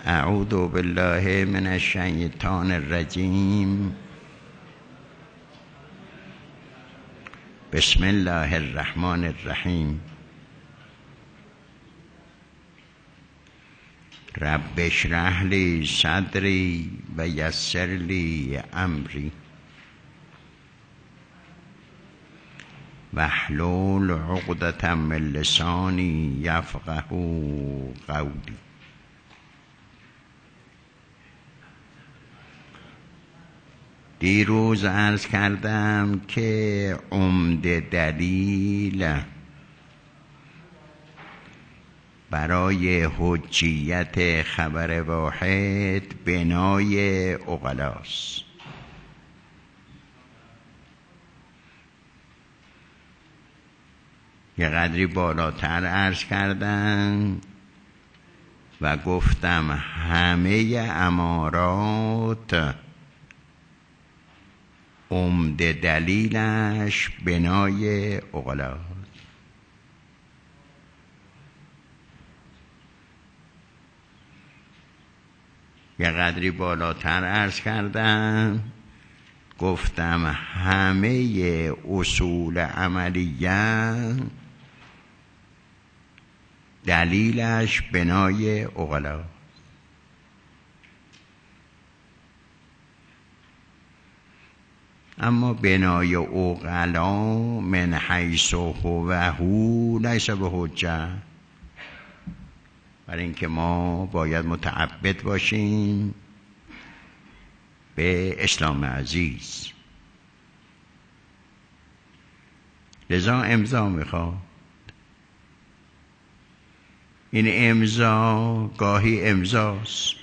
اعوذ بالله من الشیطان الرجیم. بسم الله الرحمن الرحیم. رب اشرح لی صدری و یسر لی امری واحلل عقدة من لسانی یفقهوا قولی. دیروز عرض کردم که عمده دلیل برای حجیت خبر واحد بنای عقلاست. یه قدری بالاتر عرض کردم و گفتم همه امارات عمده دلیلش بنای عقلاست. یه قدری بالاتر عرض کردم گفتم همه اصول عملیه دلیلش بنای عقلاست. اما بنای عقلا من حیث هو لیس به حجه، برای اینکه ما باید متعبد باشیم به اسلام عزیز، لذا امضا میخواد. این امضا گاهی امضاست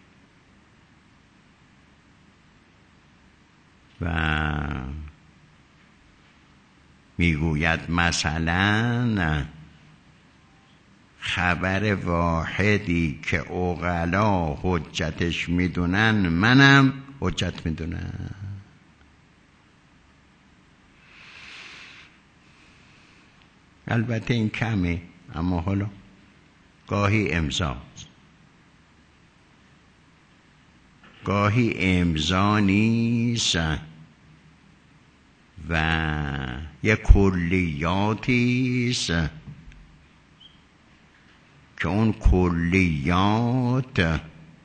و میگوید مثلا خبر واحدی که عقلا حجتش میدونن منم حجت میدونم. البته این کمه، اما حالا گاهی امضاست، گاهی امضا نیست و یک کلیاتیست که اون کلیات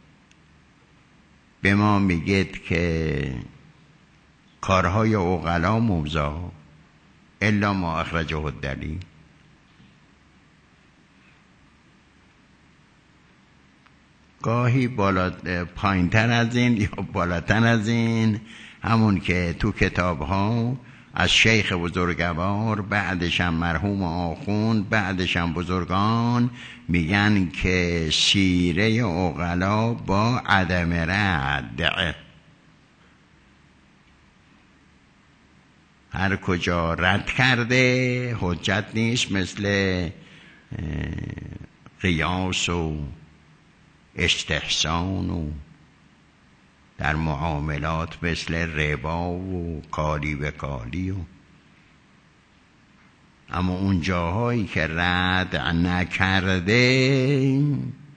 به ما میگید که کارهای عقلا ممضا الا ما اخرجه الدلیل. گاهی پایین‌تر از این یا بالاتر از این، همون که تو کتاب ها از شیخ بزرگوار، بعدش هم مرحوم آخوند، بعدش هم بزرگان میگن که سیره عقلا با عدم رد، هر کجا رد کرده حجت نیست، مثل قیاس و استحسان و در معاملات مثل ربا و کالی به کالی اما اون جاهایی که رد نکرده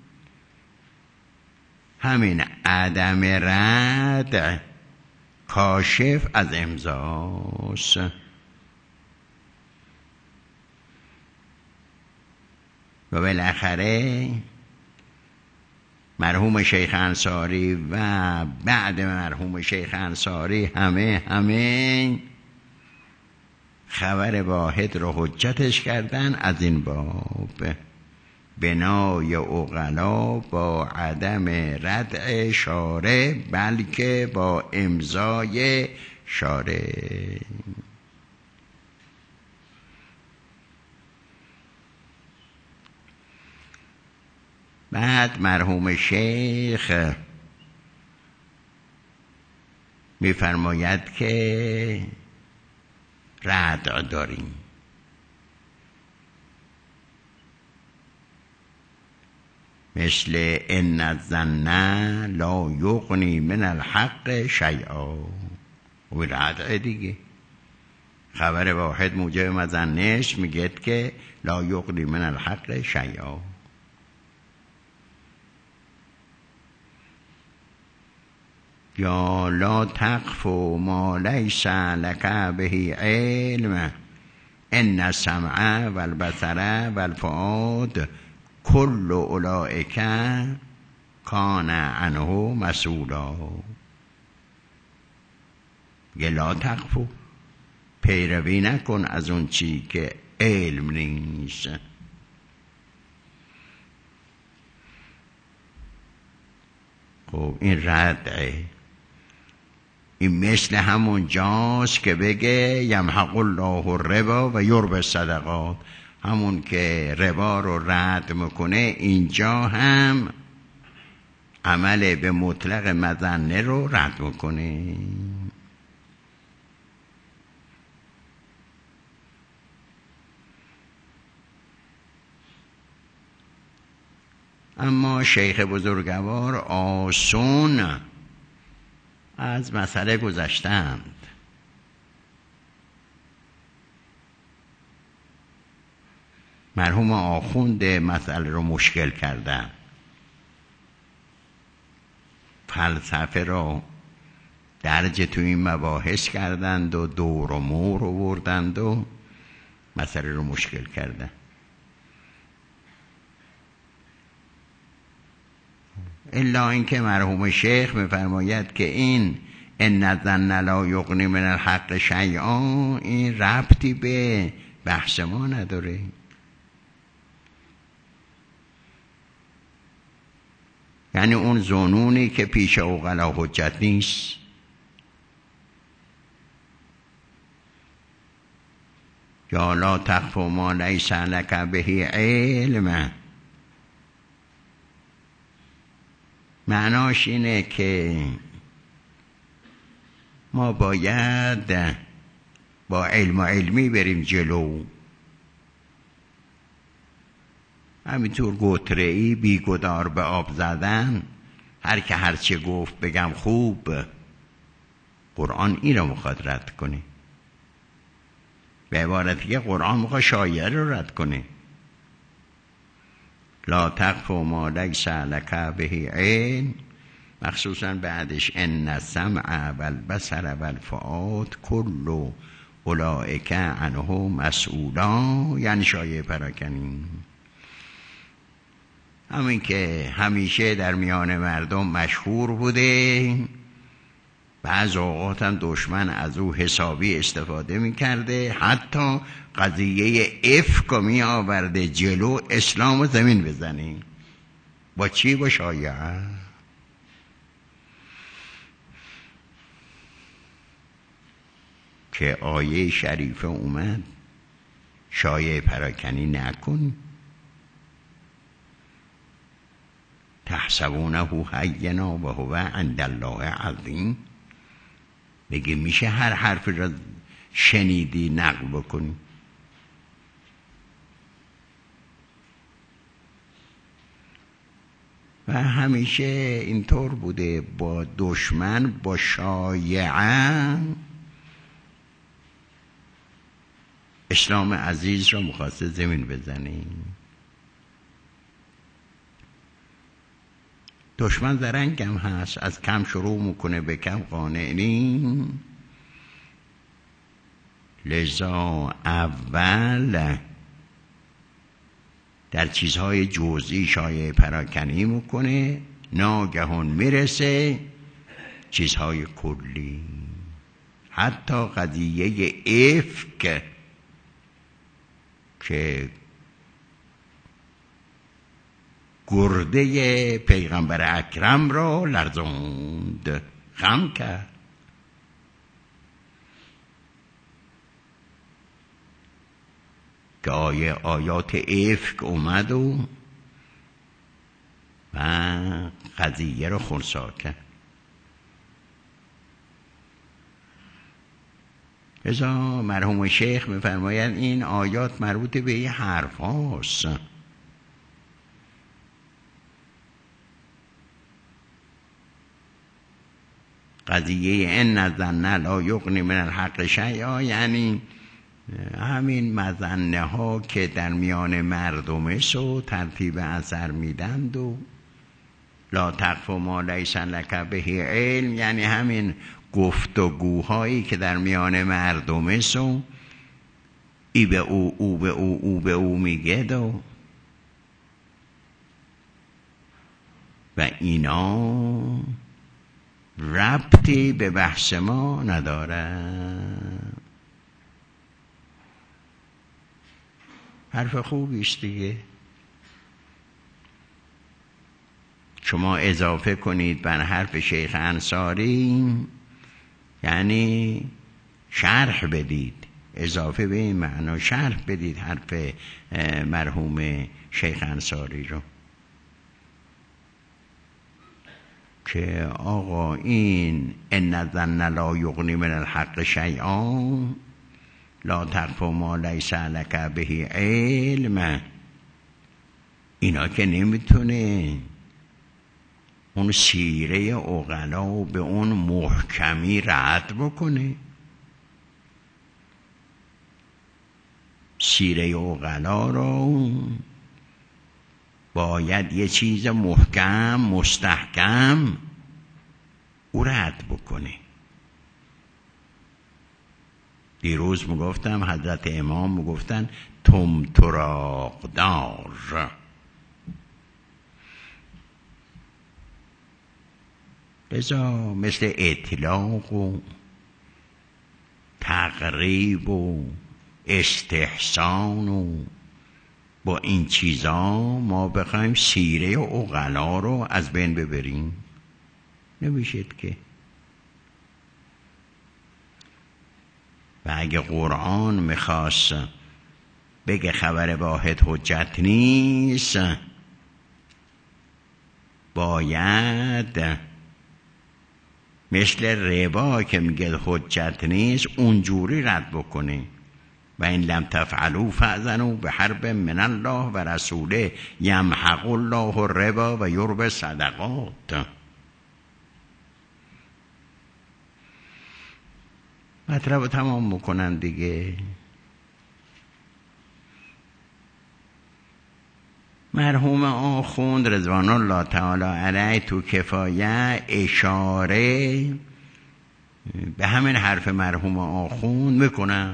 همین عدم رد کاشف از امضاست. و بالاخره مرحوم شیخ انصاری و بعد مرحوم شیخ انصاری همه خبر واحد رو حجتش کردن از این باب، بنای عقلا با عدم ردع شارع بلکه با امضای شارع. بعد مرحوم شیخ میفرماید که ردع داریم، مثل ان الظن لا یغنی من الحق شیئا. و ردع دیگه خبر واحد موجب مظنش میگه که لا یغنی من الحق شیئا. یا لا تقف ما لیس لک به علم ان السمع و البصر و الفؤاد کل اولئک کان عنه مسئولا. یه لا تقف، پیروی نکن از اون چی که علم نیست. خب این ردعه. این مثل همون جاست که بگه یمحق الله الربا و یربی الصدقات، همون که ربا رو رد میکنه اینجا هم عمل به مطلق مظنه رو رد میکنه. اما شیخ بزرگوار آسون از مسئله گذشتند. مرحوم آخوند مسئله رو مشکل کردن، فلسفه رو درج تو این مباحث کردند و دور و مور آوردند و مسئله رو مشکل کردن. الا اینکه مرحوم شیخ میفرماید که این ان الظن لا یغنی من الحق شیئا این ربطی به بحث ما نداره. یعنی اون ظنونی که پیش عقلا حجت نیست. یا لا تقف ما لیس لک به علم، معناش اینه که ما باید با علم و علمی بریم جلو. همینطور گتره‌ای بیگدار به آب زدن، هر که هرچه گفت بگم خوب. قرآن این رو میخواد رد کنه. به عبارتی که قرآن میخواد شایعه رو رد کنه. لا تقف ما لیس لک به علم، مخصوصا بعدش ان السمع و البصر و الفؤاد کل اولئک عنه مسئولا، یعنی شایعه پراکنی. همین که همیشه در میان مردم مشهور بوده، بعض اوقات هم دشمن از او حسابی استفاده میکرده، حتی قضیه افک می آورده جلو اسلام و زمین بزنی. با چی؟ با شایعه. که آیه شریفه اومد شایعه پراکنی نکن. تحسبونه هینا و هو عند الله عظیم. بگه میشه هر حرف را شنیدی نقل بکنی؟ و همیشه اینطور بوده، با دشمن با شایعه اسلام عزیز را مخواسته زمین بزنی. دشمن زرنگ هم هست، از کم شروع میکنه به کم قانع نیم. لذا اول در چیزهای جزئی شایعه پراکنی میکنه، ناگهان میرسه چیزهای کلی. حتی قضیه افک که گرده پیغمبر اکرم را لرزوند، خم کرد. که آیات افک اومد و قضیه رو خنثی کرد. ازا مرحوم شیخ میفرماید این آیات مربوط به این حرف هاست. قضیه ان الظن لا یغنی من الحق شیئا، یعنی همین مظنه ها که در میان مردم است و ترتیب اثر میدند و لا تقف ما لیس لک به علم، یعنی همین گفتگوهایی که در میان مردمه سو ای به او به او به او میگه و اینا ربطی به بحث ما نداره. حرف خوبی است دیگه. شما اضافه کنید بر حرف شیخ انصاری، یعنی شرح بدید، اضافه به این معنا شرح بدید حرف مرحوم شیخ انصاری رو که آقا این ان الظن لا یغنی من الحق شیئا، لا تقف ما لیس لک به علم، اینا که نمیتونه اون سیره عقلا به اون محکمی رد بکنه. سیره عقلا رو باید یه چیز محکم مستحکم او رد بکنه. دیروز میگفتم حضرت امام میگفتن طمطراق دار، لذا مثل اطلاق و تقریب و استحسان و با این چیزا ما بخوایم سیره عقلا رو از بین ببریم، نمیشد که. و اگه قرآن میخواست بگه خبر واحد حجت نیست، باید مثل ربا که میگه حجت نیست اونجوری رد بکنه. و این لم تفعلوا فأذنوا بحرب من الله و رسوله یمحق الله الربا و یربی الصدقات. مطلب تمام میکنن دیگه. مرحوم آخوند رضوان الله تعالی علیه تو کفایه اشاره به همین حرف مرحوم آخوند میکنم.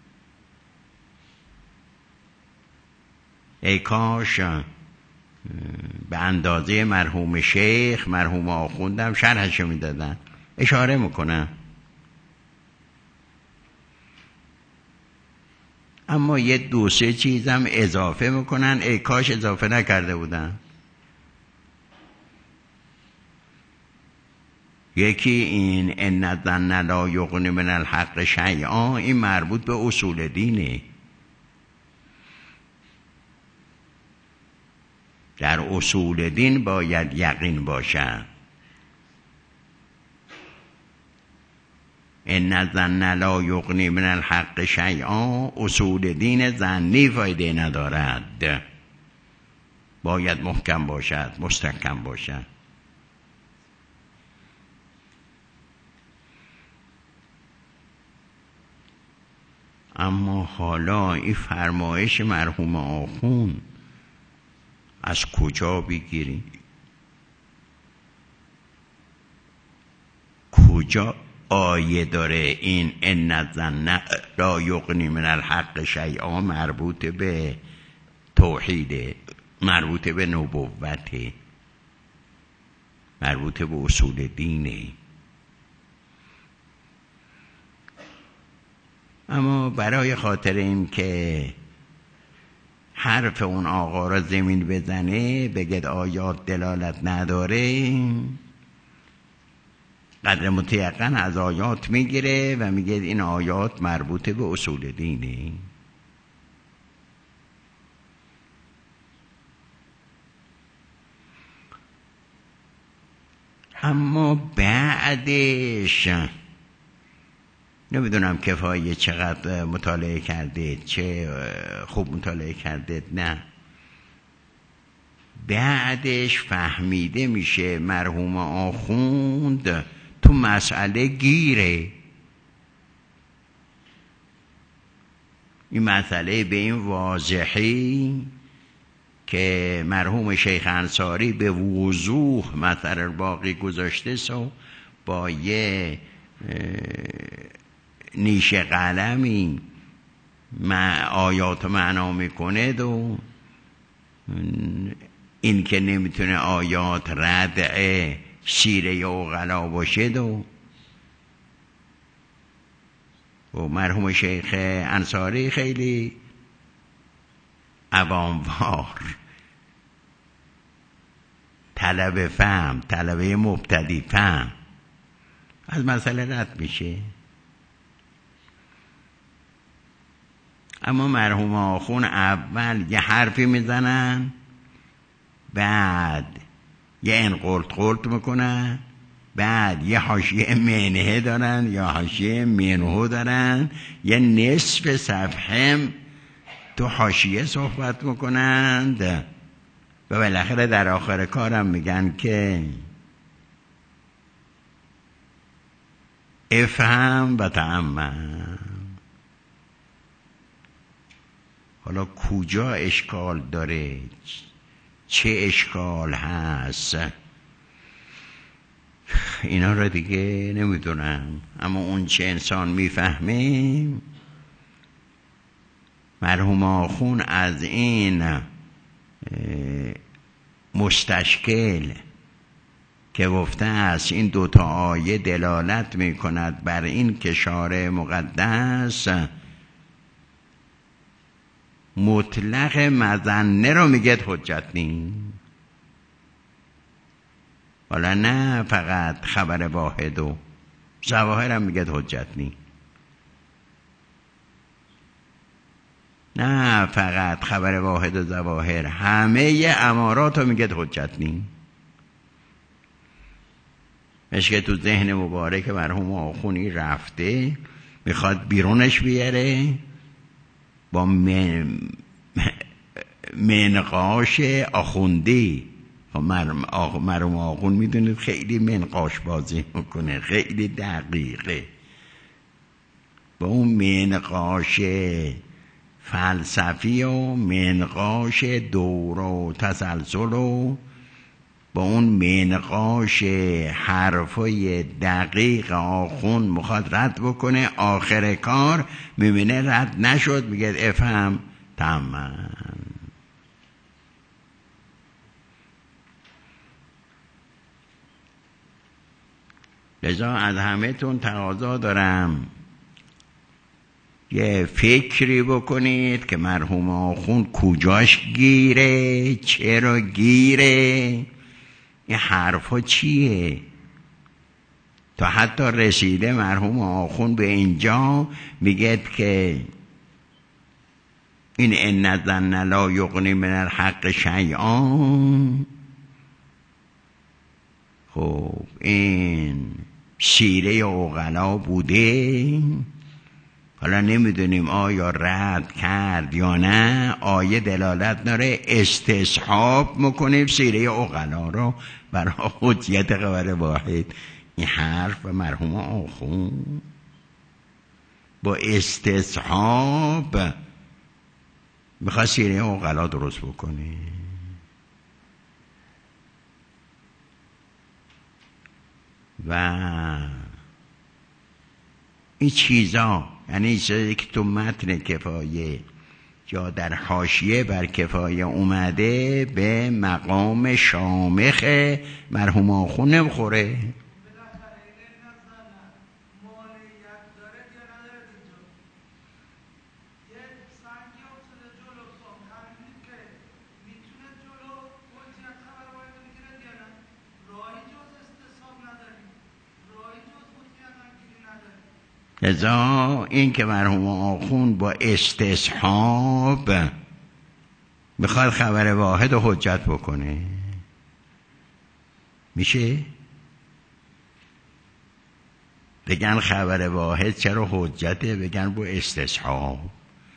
ای کاش به اندازه مرحوم شیخ مرحوم آخوندم شرحشو میدادن. اشاره میکنم، اما یه دو سه چیزم اضافه میکنن. ای کاش اضافه نکرده بودن. یکی این ان الظن لا یغنی من الحق شیئا، این مربوط به اصول دینه. در اصول دین باید یقین باشه. ان الظن لا یغنی من الحق شیئا، اصول دین ظنی فایده ندارد، باید محکم باشد، مستحکم باشد. اما حالا این فرمایش مرحوم آخوند از کجا بگیریم؟ کجا آیه داره این ان الظن لا یغنی من الحق شیئا مربوط به توحیده، مربوط به نبوته، مربوط به اصول دینه؟ اما برای خاطر این که حرف اون آقا را زمین بزنه، بگید آیات دلالت نداره، قدر متیقن از آیات میگیره و میگه این آیات مربوط به اصول دینه. اما بعدش نمیدونم کفایه چقدر مطالعه کرده، چه خوب مطالعه کرده، نه، بعدش فهمیده میشه مرحوم آخوند تو مسئله گیره. این مسئله به این واضحی که مرحوم شیخ انصاری به وضوح مطر باقی گذاشته سو با یه نیش قلمی آیات معنا میکنه و این که نمیتونه آیات ردع سیره عقلا باشه و مرحوم شیخ انصاری خیلی عواموار طلب فهم، طلبه مبتدی فهم از مسئله رد میشه. اما مرحوم آخون اول یه حرفی میزنن، بعد یه انقلت میکنن، بعد یه حاشیه منهه دارن یا حاشیه منهو دارن، یه نصف صفحه تو حاشیه صحبت میکنند و بالاخره در آخر کارم میگن که افهم و تأمل. حالا کجا اشکال داره، چه اشکال هست، اینا را دیگه نمیدونم. اما اون چه انسان میفهمه، مرحوم آخون از این مستشکل که گفته است این دوتا آیه دلالت میکند بر این که شارع مقدس مطلق مظنه رو میگه حجت نی، حالا نه فقط خبر واحد و ظواهر هم میگه حجت نی، نه فقط خبر واحد و ظواهر، همه امارات رو میگه حجت نی. مشکل تو ذهن مبارک مرحوم آخونی رفته، میخواد بیرونش بیاره با منقاش آخوندی. مرحوم آخون میدونید خیلی منقاش بازی میکنه، خیلی دقیقه، با اون منقاش فلسفی و منقاش دور و تسلسل و با اون منقاش حرفای دقیق آخون میخواد رد بکنه. آخر کار میبینه رد نشد، میگه افهم تمام. لذا از همه تون تقاضا دارم یه فکری بکنید که مرحوم آخون کجاش گیره، چرا گیره، این حرفا چیه، تا حتی رسیده مرحوم آخون به اینجا میگه که این ان الظن لا یغنی من الحق شیئا. خب این سیره عقلا بوده، حالا نمیدونیم آیا رد کرد یا نه، آیه دلالت داره، استصحاب میکنیم سیره عقلا رو برای حجیت خبر واحد. این حرف مرحوم آخون با استصحاب میخواد سیره عقلا درست بکنه. و این چیزا یعنی چیزی که تو متن کفایه یا در حاشیه بر کفایه اومده به مقام شامخ مرحوم آخون نمیخوره. لذا این که مرحوم آخون با استصحاب میخواد خبر واحد و حجت بکنه، میشه؟ بگن خبر واحد چرا حجته؟ بگن با استصحاب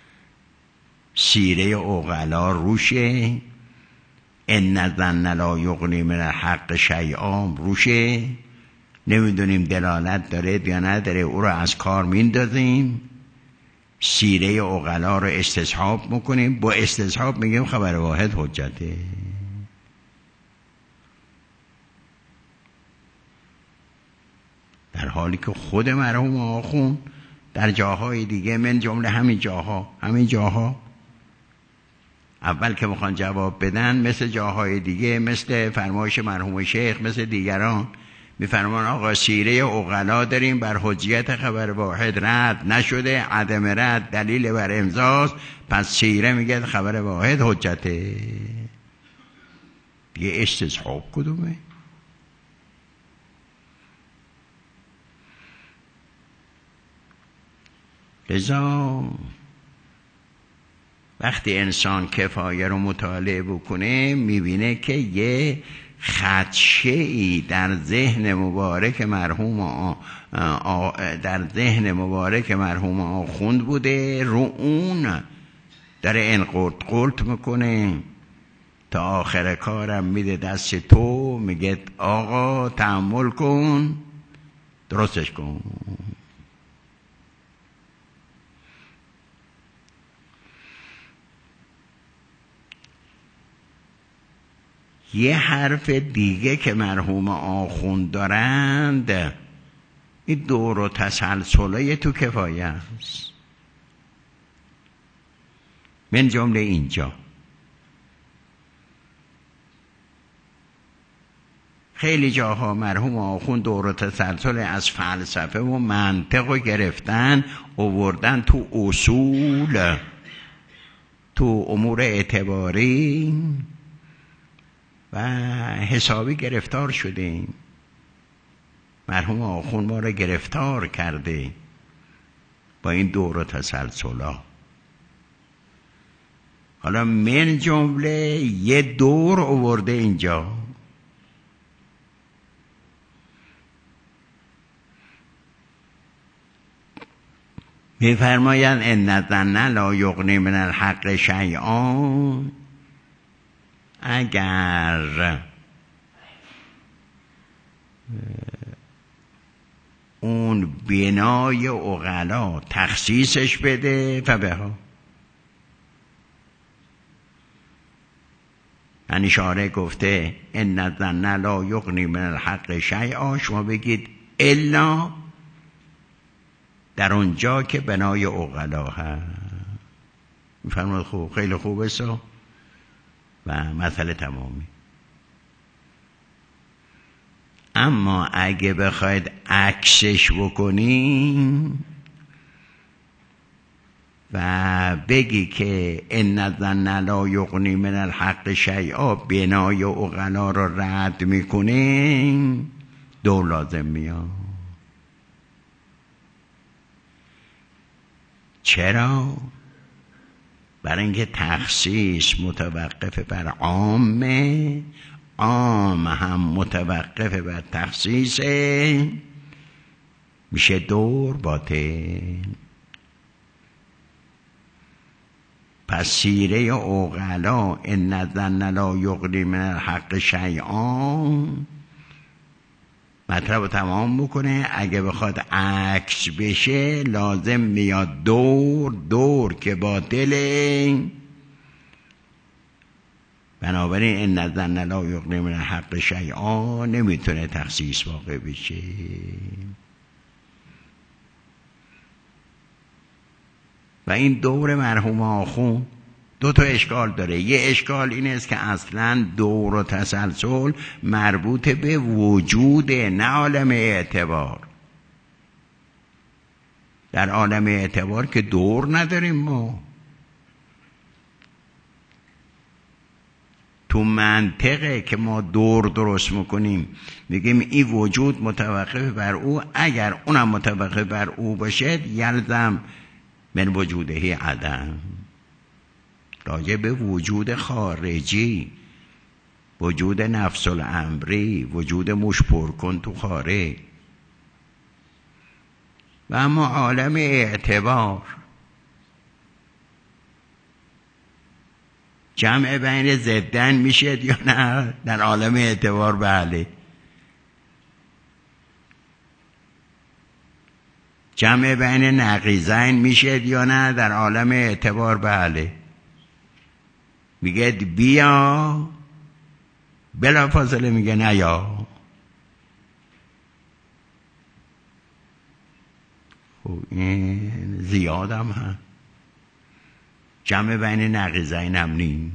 سیره عقلا روشه، ان الظن لا یغنی من الحق شیئا روشه، نمیدونیم دلالت داره یا نداره، او رو از کار میندازیم. سیره عقلا رو استصحاب میکنیم، با استصحاب میگیم خبر واحد حجته. در حالی که خود مرحوم آخوند در جاهای دیگه، من جمله همین جاها اول که میخوان جواب بدن، مثل جاهای دیگه، مثل فرمایش مرحوم شیخ، مثل دیگران، میفرمان آقا سیره عقلا داریم، بر حجیت خبر واحد رد نشده، عدم رد دلیل بر امضاست، پس سیره میگه خبر واحد حجته. دیگه استصحاب کدومه؟ لذا وقتی انسان کفایه رو مطالعه بکنه میبینه که یه خدشه‌ای در ذهن مبارک مرحوم آخوند بوده، رو اون داره انقلت قلت میکنه تا آخر کارم میده دست تو، میگه آقا تحمل کن، درستش کن. یه حرف دیگه که مرحوم آخوند دارند، این دور و تسلسله تو کفایه است. من جمله اینجا خیلی جاها مرحوم آخوند دور و تسلسل از فلسفه و منطق رو گرفتن، آوردن تو اصول، تو امور اعتباری و حسابی گرفتار شدیم. مرحوم آخوند ما را گرفتار کرده با این دور و تسلسل‌ها. حالا من جمله یه دور آورده اینجا، می‌فرمایند ان الظن لا یغنی من الحق شیئا. اگر اون بنای عقلا تخصیصش بده فبها، من اشاره گفته ان الظن لا یغنی من الحق شیئا، شما بگید الا در اونجا که بنای عقلا هست. میفرماید خوب، خیلی خوبه سو و مسئله تمامی. اما اگه بخواید عکسش بکنین و بگی که ان الظن لا یغنی من الحق شیئا، بنای عقلا رو رد میکنین، دو لازم میاد. چرا؟ برای اینکه تخصیص متوقف بر عامه، عام هم متوقف بر تخصیصه، میشه دور باطل. پس سیره عقلا ان الظن لا یغنی من الحق شیئا مطلب رو تمام بکنه. اگه بخواد عکس بشه لازم میاد دور که باطله. بنابراین ان الظن لا یغنی من الحق شیئا نمیتونه تخصیص واقع بشه. و این دور مرحوم آخوند دو تا اشکال داره. یه اشکال این است که اصلا دور و تسلسل مربوط به وجود، نه عالم اعتبار. در عالم اعتبار که دور نداریم ما. تو منطقه که ما دور درست میکنیم میگیم این وجود متوقف بر او، اگر اونم متوقف بر او باشه یلزم من وجوده عدم. راجع به وجود خارجی، وجود نفس الامری، وجود مشپر کن تو خارج. و اما عالم اعتبار جمع بین ضدن میشه یا نه؟ در عالم اعتبار بله. جمع بین نقیضین میشه یا نه؟ در عالم اعتبار بله. میگه بیا، بلا فاصله میگه نیا. خب این زیادم هم جمع بین نقیضین هم نیم.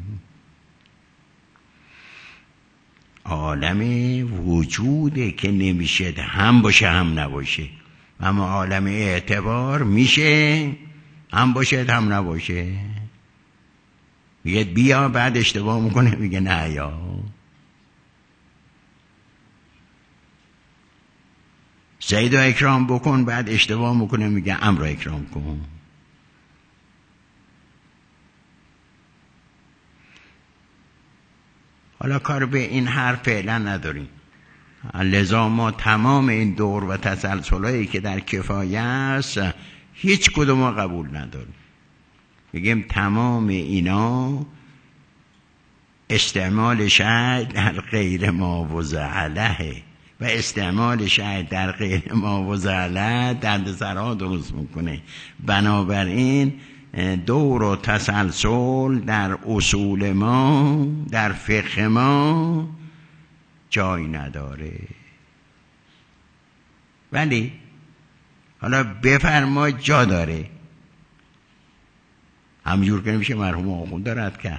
عالم وجوده که نمیشه هم باشه هم نباشه، اما عالم اعتبار میشه هم باشه هم نباشه. میگه بیا، بعد اشتباه میکنه میگه نه یا. زید رو اکرام بکن، بعد اشتباه میکنه میگه امر رو اکرام کن. حالا کار به این حرف فعلا نداریم، لذا ما تمام این دور و تسلسلایی که در کفایه است هیچ کدوم ما قبول نداریم. میگیم تمام اینا استعمال شیء در غیر ما وضعله و استعمال شیء در غیر ما وضعله دردسرها درست میکنه. بنابراین دور و تسلسل در اصول ما، در فقه ما جای نداره. ولی حالا بفرما جا داره، همجور که نمیشه مرحوم آخوند رد کرد.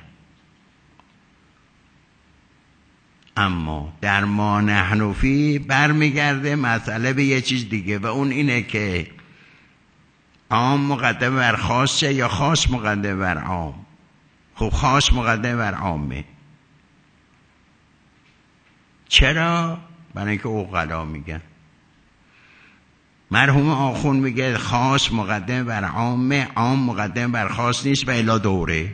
اما در ما نحنفی برمیگرده مسئله به یه چیز دیگه و اون اینه که عام مقدم بر خاصه یا خاص مقدم بر عام. خب خاص مقدم بر عامه. چرا؟ برای اینکه عقلا میگن. مرحوم آخوند میگه خاص مقدم بر عامه، عام مقدم بر خاص نیست و الا دوره.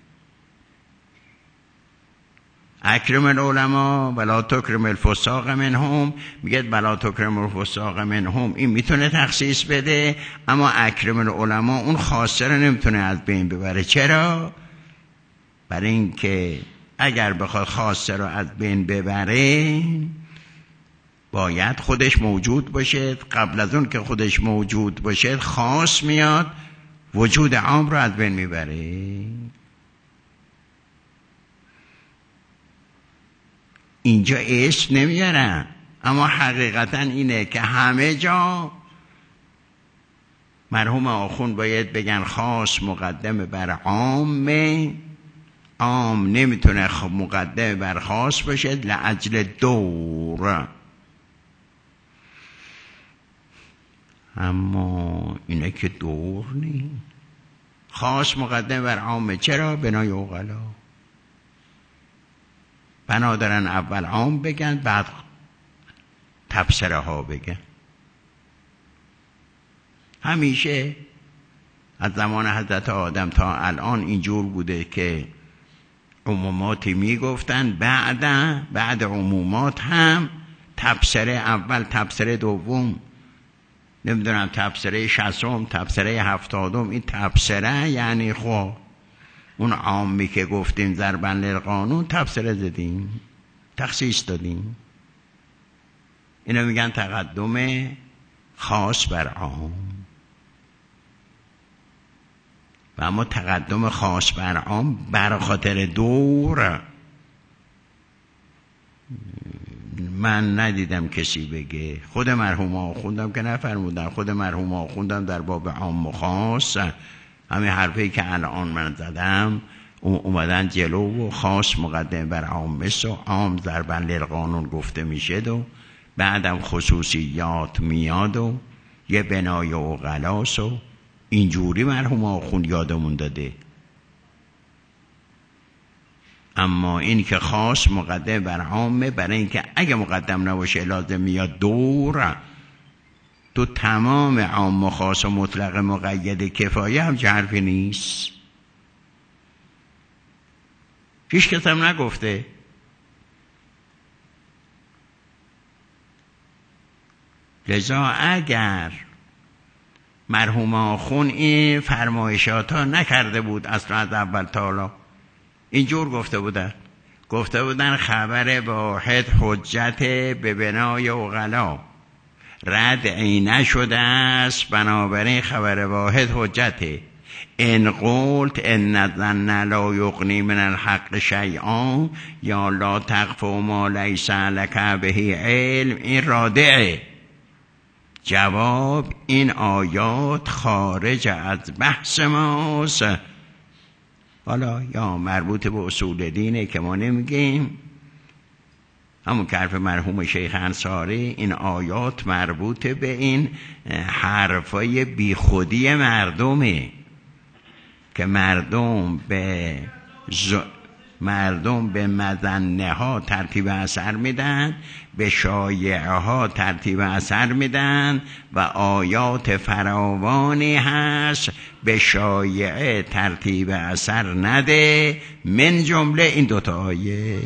اکرم العلماء ولا تکرم الفساق منهم، میگه ولا تکرم الفساق منهم، این میتونه تخصیص بده، اما اکرم العلماء اون خاصه رو نمیتونه از بین ببره. چرا؟ برای اینکه اگر بخواد خاصه رو از بین ببره باید خودش موجود باشه. قبل از اون که خودش موجود باشه خاص میاد وجود عام رو از بین میبره. اینجا اسم نمیارن، اما حقیقتا اینه که همه جا مرحوم آخوند باید بگن خاص مقدم بر عامه، عام نمیتونه مقدم بر خاص باشه لأجل دور. اما اینه که دور نیست. خاص مقدم بر عامه. چرا؟ بنای عقلا بنا دارن اول عام بگن بعد تبصره ها بگن. همیشه از زمان حضرت آدم تا الان اینجور بوده که عموماتی میگفتن، بعد عمومات هم تبصره اول تبصره دوم، نمیدونم تبصره 60، تبصره 70، این تبصره یعنی خب اون عامی که گفتیم ضرباً للقانون تبصره زدیم، تخصیص دادیم. اینا میگن تقدم خاص بر عام. و اما تقدم خاص بر عام بر خاطر دور من ندیدم کسی بگه. خود مرحوم آخوندم که نفرمودن، خود مرحوم آخوندم در باب عام و خاص همین حرفی که الان من زدم اومدن جلو و خاص مقدم بر عام مثل عام ضرباً للقانون گفته میشه و بعدم خصوصیات میاد و یه بنای عقلاس و اینجوری مرحوم آخوند یادمون داده. اما این که خاص مقدم بر عامه برای اینکه اگه مقدم نباشه لازم میاد دور. تو تمام عام و خاص و مطلق مقید کفایه هم حرفی نیست. هیچ کس هم نگفته. لذا اگر مرحوم آخوند این فرمایشات ها نکرده بود اصلا از اول تا حالا، اینجور گفته بودن خبر واحد حجت به بنای عقلا، ردعی نشده است، بنابراین خبر واحد حجته. ان قلت ان الظن لا یغنی من الحق شیئا یا لا تقف ما لیس لک به علم، این رادعه. جواب: این آیات خارج از بحث ماست. حالا یا مربوط به اصول دینه که ما نمیگیم، همون که حرف مرحوم شیخ انصاری، این آیات مربوط به این حرفای بی خودی مردمه که مردم به مظنه ها ترتیب اثر میدن، به شایعه ها ترتیب اثر میدن و آیات فراوانی هست به شایعه ترتیب اثر نده، من جمله این دوتا آیه.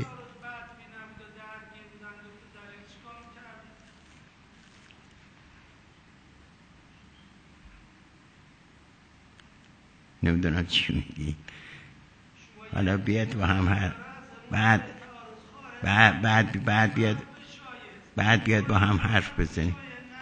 نمیدونم چی میگی. حالا بیاد با هم بعد بیاد با هم حرف بزنیم.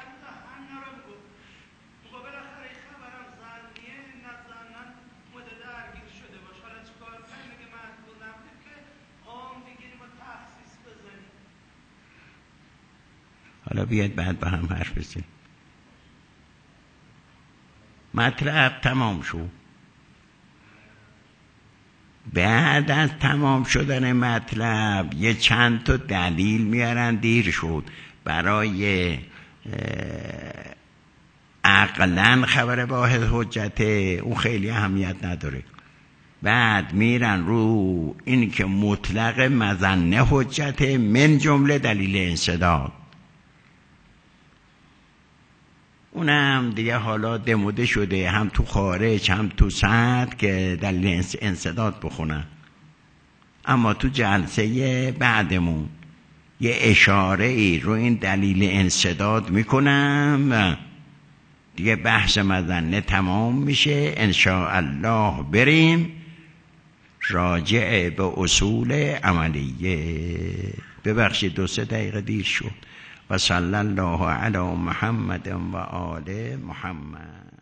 حالا بیاد بعد با هم حرف بزنیم. مطلب تمام شد. بعد از تمام شدن مطلب یه چند تا دلیل میارن، دیر شد، برای عقلاً خبر واحد حجته، اون خیلی اهمیت نداره. بعد میرن رو این که مطلق مظنه حجته، من جمله دلیل انسداد. اونم دیگه حالا دموده شده، هم تو خارج هم تو سطح که دلیل انسداد بخونن. اما تو جلسه بعدمون یه اشاره ای رو این دلیل انسداد میکنم و دیگه بحث مظنه تمام میشه. انشاءالله بریم راجع به اصول عملیه. ببخشید 2-3 دقیقه دیر شد. و صلی الله علی محمد و آل محمد.